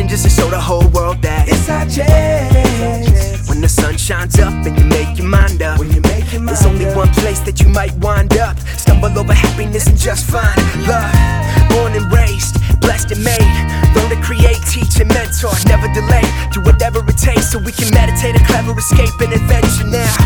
living just to show the whole world that it's our chance. When the sun shines up and you make your mind up, there's only one place that you might wind up. Stumble over happiness and just find love. Born and raised, blessed and made. Learn to create, teach and mentor, never delay. Do whatever it takes so we can meditate a clever escape and adventure now.